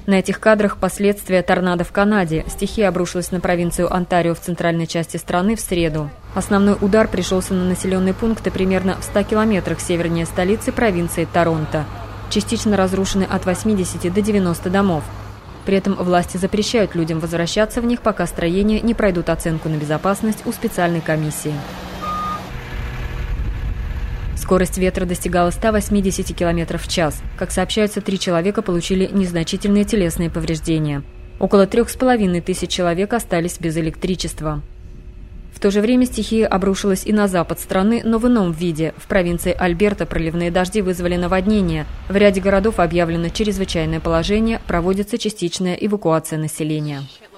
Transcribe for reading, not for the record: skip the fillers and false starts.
На этих кадрах последствия торнадо в Канаде. Стихия обрушилась на провинцию Онтарио в центральной части страны в среду. Основной удар пришелся на населенные пункты примерно в 100 километрах севернее столицы провинции Торонто. Частично разрушены от 80 до 90 домов. При этом власти запрещают людям возвращаться в них, пока строения не пройдут оценку на безопасность у специальной комиссии. Скорость ветра достигала 180 км в час. Как сообщается, 3 человека получили незначительные телесные повреждения. Около 3500 человек остались без электричества. В то же время стихия обрушилась и на запад страны, но в ином виде. В провинции Альберта проливные дожди вызвали наводнения. В ряде городов объявлено чрезвычайное положение, проводится частичная эвакуация населения.